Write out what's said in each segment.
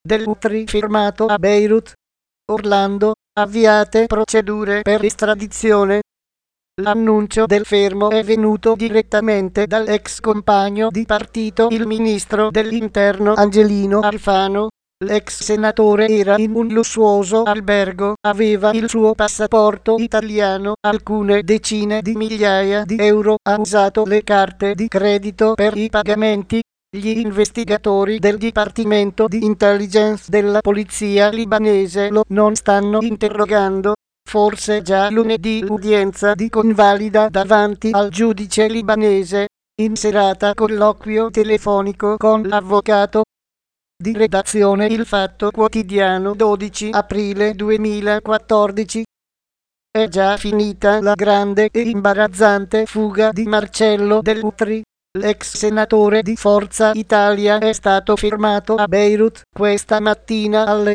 dell'Utri firmato a Beirut, Orlando, avviate procedure per estradizione. L'annuncio del fermo è venuto direttamente dall'ex compagno di partito, il ministro dell'interno Angelino Alfano. L'ex senatore era in un lussuoso albergo, aveva il suo passaporto italiano, alcune decine di migliaia di euro, ha usato le carte di credito per i pagamenti. Gli investigatori del Dipartimento di Intelligence della polizia libanese lo non stanno interrogando. Forse già lunedì l'udienza di convalida davanti al giudice libanese. In serata colloquio telefonico con l'avvocato. Di redazione Il Fatto Quotidiano, 12 aprile 2014. È già finita la grande e imbarazzante fuga di Marcello Dell'Utri. L'ex senatore di Forza Italia è stato fermato a Beirut questa mattina alle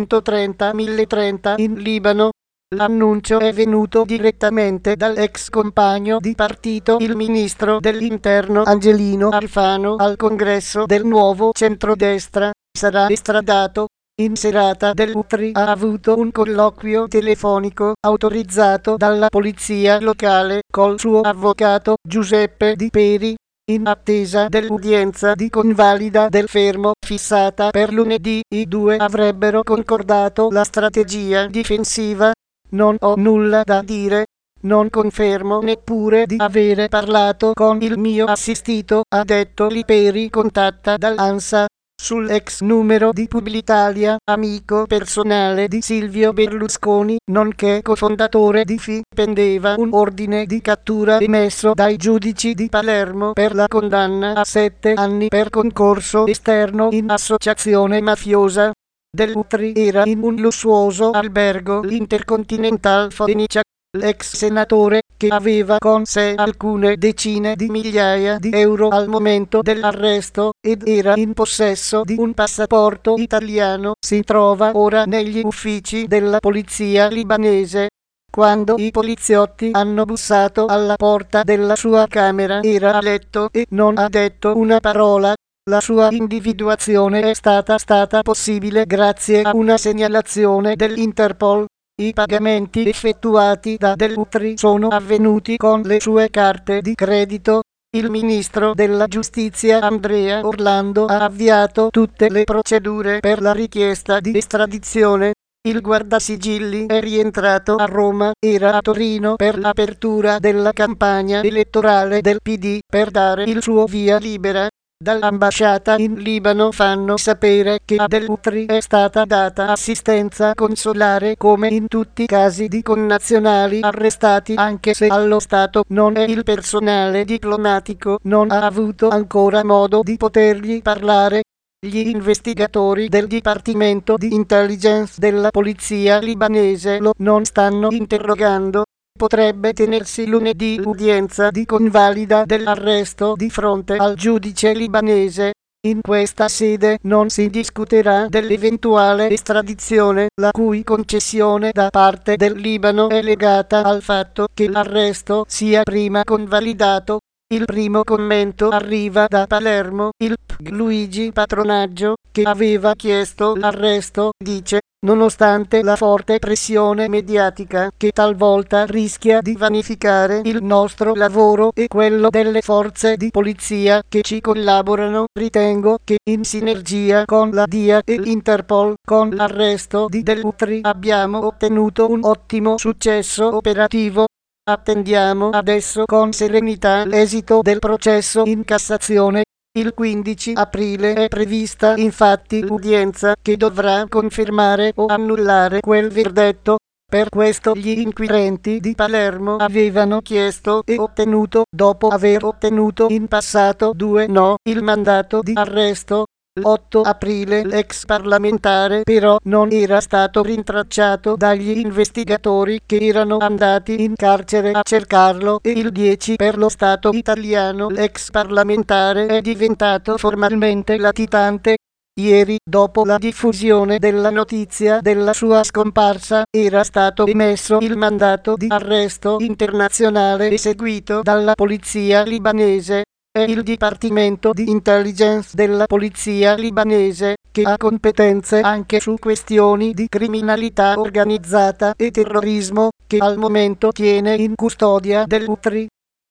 9:30 in Libano. L'annuncio è venuto direttamente dall'ex compagno di partito, il ministro dell'interno Angelino Alfano, al congresso del Nuovo Centrodestra. Sarà estradato. In serata Dell'Utri ha avuto un colloquio telefonico autorizzato dalla polizia locale col suo avvocato Giuseppe Di Peri. In attesa dell'udienza di convalida del fermo fissata per lunedì, i due avrebbero concordato la strategia difensiva. Non ho nulla da dire. Non confermo neppure di avere parlato con il mio assistito, ha detto Liperi, contatta dall'ANSA. Sull'ex numero di Publitalia, amico personale di Silvio Berlusconi, nonché cofondatore di FI, pendeva un ordine di cattura emesso dai giudici di Palermo per la condanna a 7 anni per concorso esterno in associazione mafiosa. Dell'Utri era in un lussuoso albergo, l'Intercontinental Phoenicia. L'ex senatore, che aveva con sé alcune decine di migliaia di euro al momento dell'arresto ed era in possesso di un passaporto italiano, si trova ora negli uffici della polizia libanese. Quando i poliziotti hanno bussato alla porta della sua camera era a letto e non ha detto una parola. La sua individuazione è stata possibile grazie a una segnalazione dell'Interpol. I pagamenti effettuati da Dell'Utri sono avvenuti con le sue carte di credito. Il ministro della giustizia Andrea Orlando ha avviato tutte le procedure per la richiesta di estradizione. Il guardasigilli è rientrato a Roma, era a Torino per l'apertura della campagna elettorale del PD per dare il suo via libera. Dall'ambasciata in Libano fanno sapere che a Dell'Utri è stata data assistenza consolare come in tutti i casi di connazionali arrestati, anche se allo Stato non è il personale diplomatico non ha avuto ancora modo di potergli parlare. Gli investigatori del Dipartimento di Intelligence della polizia libanese lo non stanno interrogando. Potrebbe tenersi lunedì l'udienza di convalida dell'arresto di fronte al giudice libanese. In questa sede non si discuterà dell'eventuale estradizione, la cui concessione da parte del Libano è legata al fatto che l'arresto sia prima convalidato. Il primo commento arriva da Palermo. Il PG Luigi Patronaggio, che aveva chiesto l'arresto, dice: nonostante la forte pressione mediatica che talvolta rischia di vanificare il nostro lavoro e quello delle forze di polizia che ci collaborano, ritengo che in sinergia con la DIA e l'Interpol, con l'arresto di Dell'Utri abbiamo ottenuto un ottimo successo operativo. Attendiamo adesso con serenità l'esito del processo in Cassazione. Il 15 aprile è prevista infatti l'udienza che dovrà confermare o annullare quel verdetto. Per questo gli inquirenti di Palermo avevano chiesto e ottenuto, dopo aver ottenuto in passato 2 no, il mandato di arresto. L'8 aprile l'ex parlamentare però non era stato rintracciato dagli investigatori che erano andati in carcere a cercarlo e il 10 per lo Stato italiano l'ex parlamentare è diventato formalmente latitante. Ieri, dopo la diffusione della notizia della sua scomparsa, era stato emesso il mandato di arresto internazionale eseguito dalla polizia libanese. È il Dipartimento di Intelligence della polizia libanese che ha competenze anche su questioni di criminalità organizzata e terrorismo, che al momento tiene in custodia dell'Utri.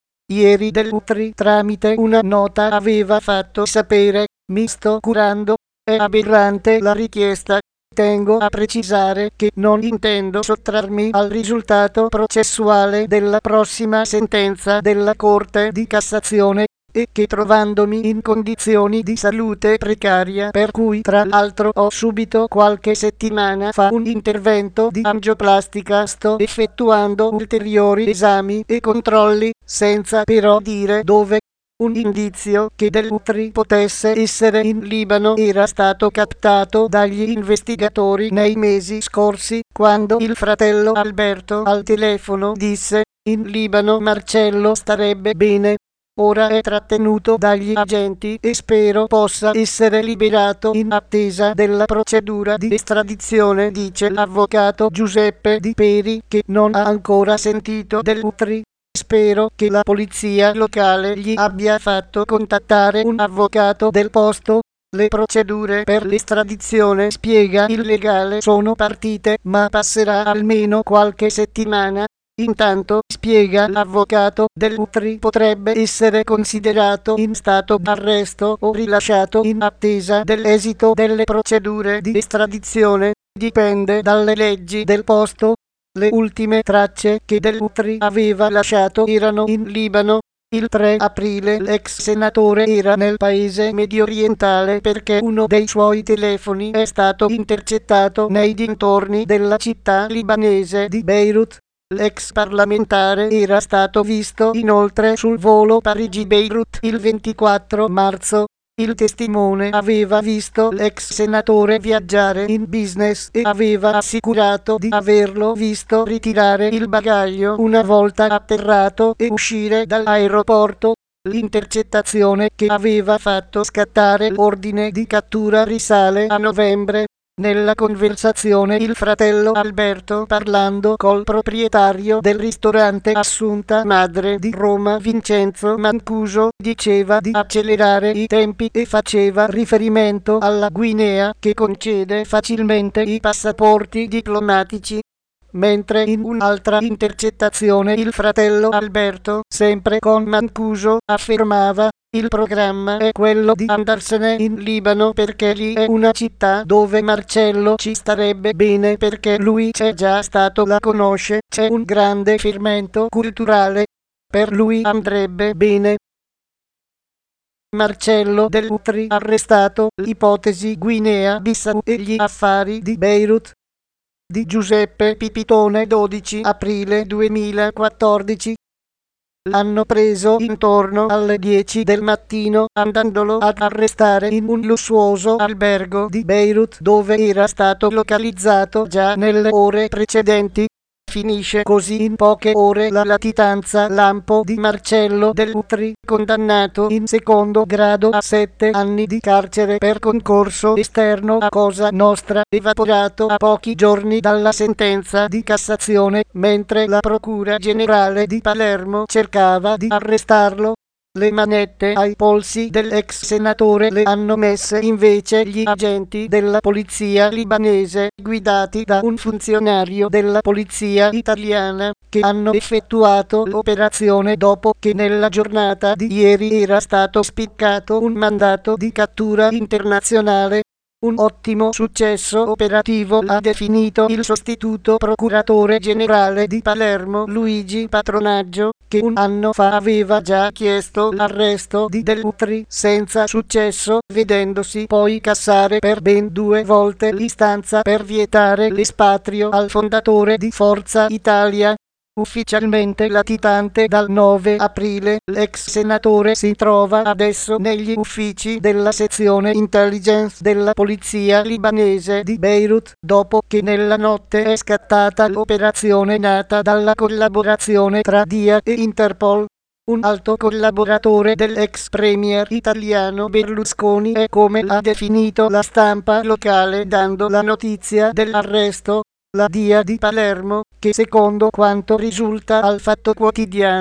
Ieri dell'Utri, tramite una nota, aveva fatto sapere: mi sto curando, è aberrante la richiesta. Tengo a precisare che non intendo sottrarmi al risultato processuale della prossima sentenza della Corte di Cassazione e che, trovandomi in condizioni di salute precaria, per cui tra l'altro ho subito qualche settimana fa un intervento di angioplastica, sto effettuando ulteriori esami e controlli, senza però dire dove. Un indizio che dell'Utri potesse essere in Libano era stato captato dagli investigatori nei mesi scorsi, quando il fratello Alberto al telefono disse: in Libano Marcello starebbe bene. Ora è trattenuto dagli agenti e spero possa essere liberato in attesa della procedura di estradizione, dice l'avvocato Giuseppe Di Peri, che non ha ancora sentito dell'Utri. Spero che la polizia locale gli abbia fatto contattare un avvocato del posto. Le procedure per l'estradizione, spiega il legale, sono partite, ma passerà almeno qualche settimana. Intanto, spiega l'avvocato dell'Utri, potrebbe essere considerato in stato d'arresto o rilasciato in attesa dell'esito delle procedure di estradizione. Dipende dalle leggi del posto. Le ultime tracce che dell'Utri aveva lasciato erano in Libano. Il 3 aprile l'ex senatore era nel paese mediorientale perché uno dei suoi telefoni è stato intercettato nei dintorni della città libanese di Beirut. L'ex parlamentare era stato visto inoltre sul volo Parigi-Beirut il 24 marzo. Il testimone aveva visto l'ex senatore viaggiare in business e aveva assicurato di averlo visto ritirare il bagaglio una volta atterrato e uscire dall'aeroporto. L'intercettazione che aveva fatto scattare l'ordine di cattura risale a novembre. Nella conversazione il fratello Alberto, parlando col proprietario del ristorante Assunta Madre di Roma Vincenzo Mancuso, diceva di accelerare i tempi e faceva riferimento alla Guinea, che concede facilmente i passaporti diplomatici. Mentre in un'altra intercettazione il fratello Alberto, sempre con Mancuso, affermava: il programma è quello di andarsene in Libano perché lì è una città dove Marcello ci starebbe bene perché lui c'è già stato, la conosce, c'è un grande fermento culturale. Per lui andrebbe bene. Marcello dell'Utri arrestato, l'ipotesi Guinea-Bissau e gli affari di Beirut. Di Giuseppe Pipitone, 12 aprile 2014. L'hanno preso intorno alle 10 del mattino, andandolo ad arrestare in un lussuoso albergo di Beirut dove era stato localizzato già nelle ore precedenti. Finisce così in poche ore la latitanza lampo di Marcello dell'Utri, condannato in secondo grado a 7 anni di carcere per concorso esterno a Cosa Nostra, evaporato a pochi giorni dalla sentenza di Cassazione, mentre la Procura Generale di Palermo cercava di arrestarlo. Le manette ai polsi dell'ex senatore le hanno messe invece gli agenti della polizia libanese, guidati da un funzionario della polizia italiana, che hanno effettuato l'operazione dopo che nella giornata di ieri era stato spiccato un mandato di cattura internazionale. Un ottimo successo operativo, ha definito il sostituto procuratore generale di Palermo Luigi Patronaggio, che un anno fa aveva già chiesto l'arresto di Dell'Utri senza successo, vedendosi poi cassare per ben 2 volte l'istanza per vietare l'espatrio al fondatore di Forza Italia. Ufficialmente latitante dal 9 aprile, l'ex senatore si trova adesso negli uffici della sezione intelligence della polizia libanese di Beirut, dopo che nella notte è scattata l'operazione nata dalla collaborazione tra DIA e Interpol. Un alto collaboratore dell'ex premier italiano Berlusconi è come ha definito la stampa locale dando la notizia dell'arresto. La DIA di Palermo, che secondo quanto risulta al Fatto Quotidiano,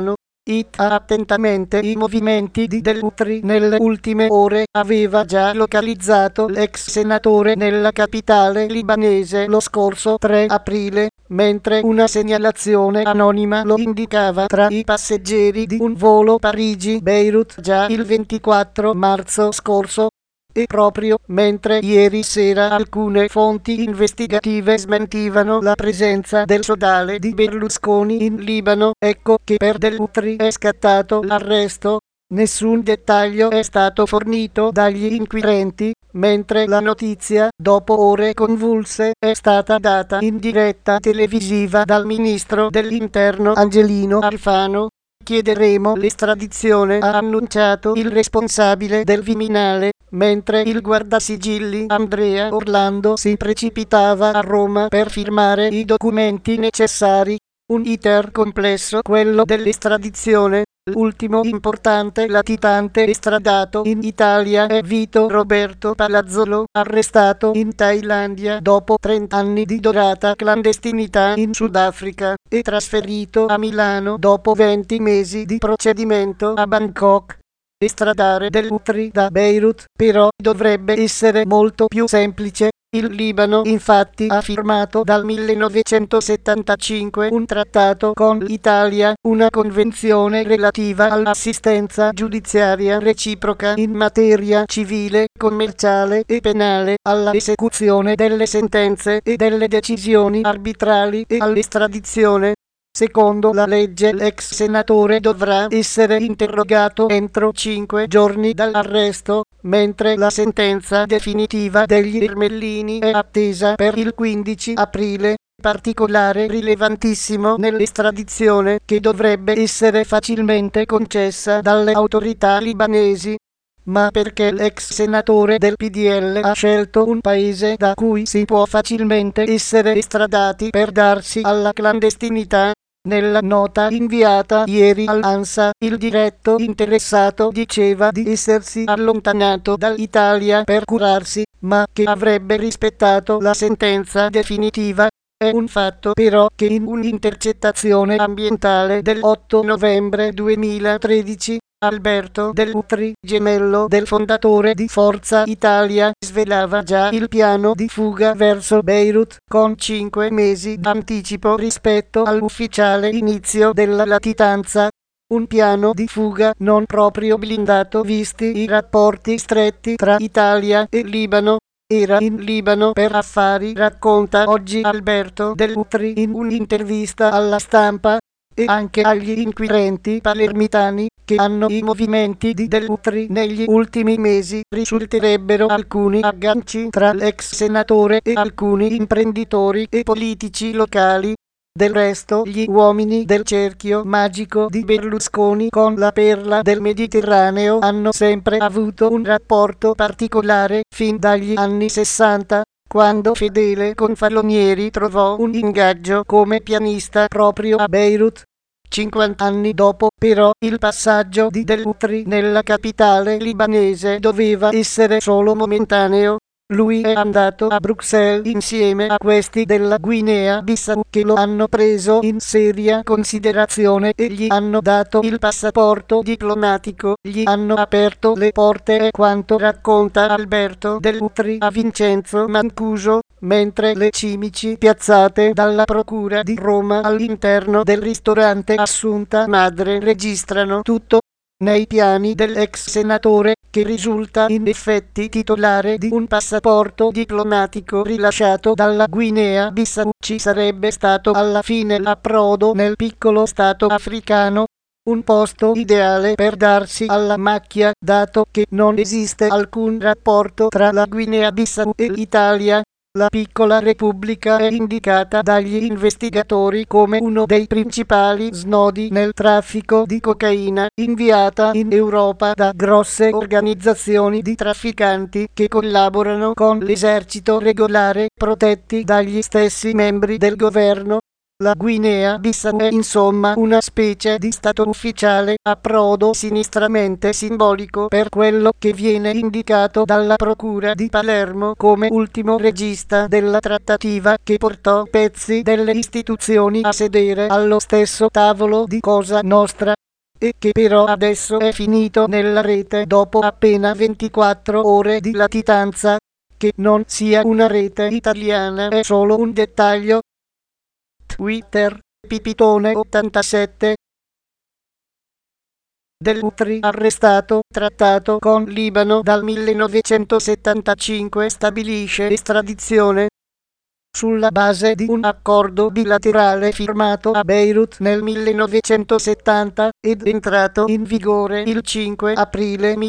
attentamente i movimenti di Dell'Utri nelle ultime ore, aveva già localizzato l'ex senatore nella capitale libanese lo scorso 3 aprile, mentre una segnalazione anonima lo indicava tra i passeggeri di un volo Parigi-Beirut già il 24 marzo scorso. E proprio mentre ieri sera alcune fonti investigative smentivano la presenza del sodale di Berlusconi in Libano, ecco che per Dell'Utri è scattato l'arresto. Nessun dettaglio è stato fornito dagli inquirenti, mentre la notizia, dopo ore convulse, è stata data in diretta televisiva dal ministro dell'Interno Angelino Alfano. Chiederemo l'estradizione, ha annunciato il responsabile del Viminale, mentre il guardasigilli Andrea Orlando si precipitava a Roma per firmare i documenti necessari. Un iter complesso quello dell'estradizione. L'ultimo importante latitante estradato in Italia è Vito Roberto Palazzolo, arrestato in Thailandia dopo 30 anni di dorata clandestinità in Sudafrica e trasferito a Milano dopo 20 mesi di procedimento a Bangkok. Estradare Dell'Utri da Beirut, però, dovrebbe essere molto più semplice. Il Libano infatti ha firmato dal 1975 un trattato con l'Italia, una convenzione relativa all'assistenza giudiziaria reciproca in materia civile, commerciale e penale, alla esecuzione delle sentenze e delle decisioni arbitrali e all'estradizione. Secondo la legge l'ex senatore dovrà essere interrogato entro 5 giorni dall'arresto, mentre la sentenza definitiva degli Ermellini è attesa per il 15 aprile. Particolare rilevantissimo nell'estradizione, che dovrebbe essere facilmente concessa dalle autorità libanesi. Ma perché l'ex senatore del PDL ha scelto un paese da cui si può facilmente essere estradati per darsi alla clandestinità? Nella nota inviata ieri all'ANSA, il diretto interessato diceva di essersi allontanato dall'Italia per curarsi, ma che avrebbe rispettato la sentenza definitiva. È un fatto però che in un'intercettazione ambientale del 8 novembre 2013, Alberto Dell'Utri, gemello del fondatore di Forza Italia, svelava già il piano di fuga verso Beirut, con 5 mesi d'anticipo rispetto all'ufficiale inizio della latitanza. Un piano di fuga non proprio blindato visti i rapporti stretti tra Italia e Libano. Era in Libano per affari, racconta oggi Alberto Dell'Utri in un'intervista alla Stampa, e anche agli inquirenti palermitani che hanno i movimenti di Dell'Utri negli ultimi mesi risulterebbero alcuni agganci tra l'ex senatore e alcuni imprenditori e politici locali. Del resto, gli uomini del cerchio magico di Berlusconi con la perla del Mediterraneo hanno sempre avuto un rapporto particolare fin dagli anni 60, quando Fedele Confalonieri trovò un ingaggio come pianista proprio a Beirut. 50 anni dopo, però, il passaggio di Dell'Utri nella capitale libanese doveva essere solo momentaneo. Lui è andato a Bruxelles insieme a questi della Guinea-Bissau che lo hanno preso in seria considerazione e gli hanno dato il passaporto diplomatico, gli hanno aperto le porte, è quanto racconta Alberto Dell'Utri a Vincenzo Mancuso, mentre le cimici piazzate dalla procura di Roma all'interno del ristorante Assunta Madre registrano tutto. Nei piani dell'ex senatore, che risulta in effetti titolare di un passaporto diplomatico rilasciato dalla Guinea-Bissau, ci sarebbe stato alla fine l'approdo nel piccolo stato africano, un posto ideale per darsi alla macchia, dato che non esiste alcun rapporto tra la Guinea-Bissau e l'Italia. La piccola repubblica è indicata dagli investigatori come uno dei principali snodi nel traffico di cocaina inviata in Europa da grosse organizzazioni di trafficanti che collaborano con l'esercito regolare, protetti dagli stessi membri del governo. La Guinea-Bissau è insomma una specie di stato ufficiale, approdo sinistramente simbolico per quello che viene indicato dalla procura di Palermo come ultimo regista della trattativa che portò pezzi delle istituzioni a sedere allo stesso tavolo di Cosa Nostra. e che però adesso è finito nella rete dopo appena 24 ore di latitanza. Che non sia una rete italiana è solo un dettaglio. Twitter, Pipitone87 Dell'Utri arrestato, trattato con Libano dal 1975 stabilisce estradizione sulla base di un accordo bilaterale firmato a Beirut nel 1970 ed entrato in vigore il 5 aprile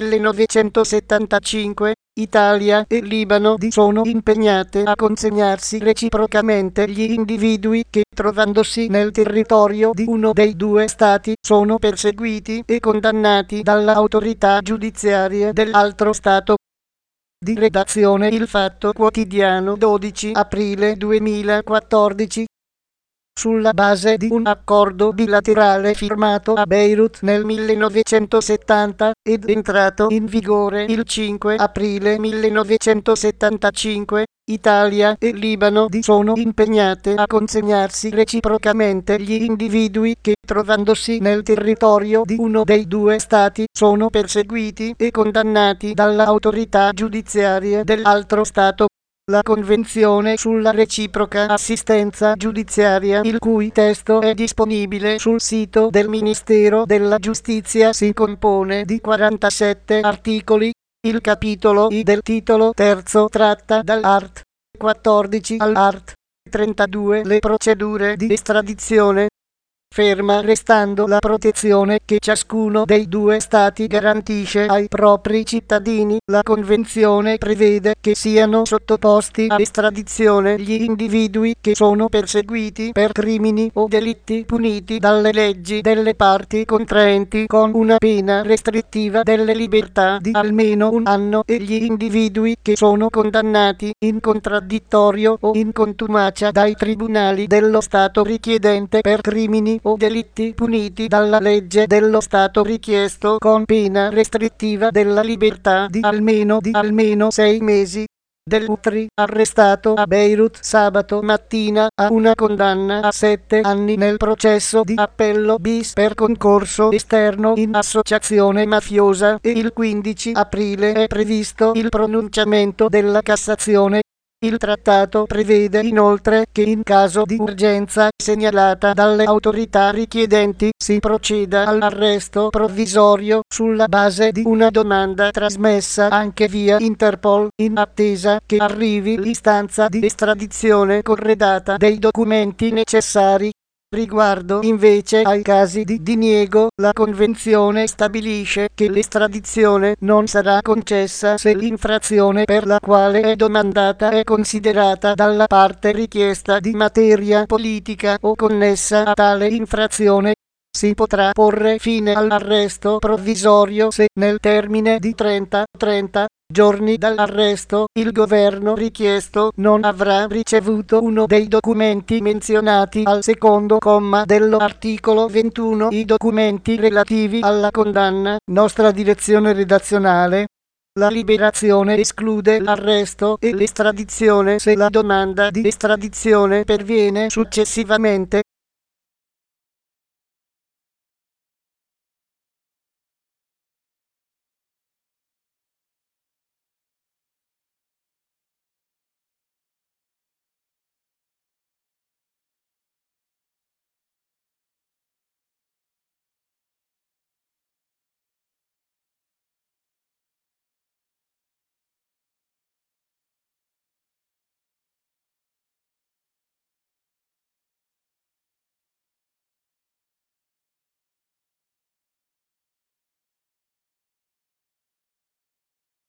1975. Italia e Libano sono impegnate a consegnarsi reciprocamente gli individui che, trovandosi nel territorio di uno dei due stati, sono perseguiti e condannati dall'autorità giudiziaria dell'altro stato. Di redazione Il Fatto Quotidiano 12 aprile 2014. Sulla base di un accordo bilaterale firmato a Beirut nel 1970 ed entrato in vigore il 5 aprile 1975, Italia e Libano sono impegnate a consegnarsi reciprocamente gli individui che, trovandosi nel territorio di uno dei due stati, sono perseguiti e condannati dall'autorità giudiziaria dell'altro stato. La Convenzione sulla reciproca assistenza giudiziaria, il cui testo è disponibile sul sito del Ministero della Giustizia, si compone di 47 articoli. Il capitolo I del titolo terzo tratta dall'art. 14 all'art. 32 le procedure di estradizione. Ferma restando la protezione che ciascuno dei due stati garantisce ai propri cittadini, la Convenzione prevede che siano sottoposti a estradizione gli individui che sono perseguiti per crimini o delitti puniti dalle leggi delle parti contraenti con una pena restrittiva delle libertà di almeno un anno e gli individui che sono condannati in contraddittorio o in contumacia dai tribunali dello Stato richiedente per crimini o delitti puniti dalla legge dello Stato richiesto con pena restrittiva della libertà di almeno 6 mesi. Dell'Utri, arrestato a Beirut sabato mattina, ha una condanna a 7 anni nel processo di appello bis per concorso esterno in associazione mafiosa e il 15 aprile è previsto il pronunciamento della Cassazione. Il trattato prevede inoltre che in caso di urgenza segnalata dalle autorità richiedenti si proceda all'arresto provvisorio sulla base di una domanda trasmessa anche via Interpol in attesa che arrivi l'istanza di estradizione corredata dei documenti necessari. Riguardo invece ai casi di diniego, la Convenzione stabilisce che l'estradizione non sarà concessa se l'infrazione per la quale è domandata è considerata dalla parte richiesta di materia politica o connessa a tale infrazione. Si potrà porre fine all'arresto provvisorio se, nel termine di 30 giorni dall'arresto, il governo richiesto non avrà ricevuto uno dei documenti menzionati al secondo comma dell'articolo 21. I documenti relativi alla condanna. Nostra direzione redazionale. La liberazione esclude l'arresto e l'estradizione se la domanda di estradizione perviene successivamente.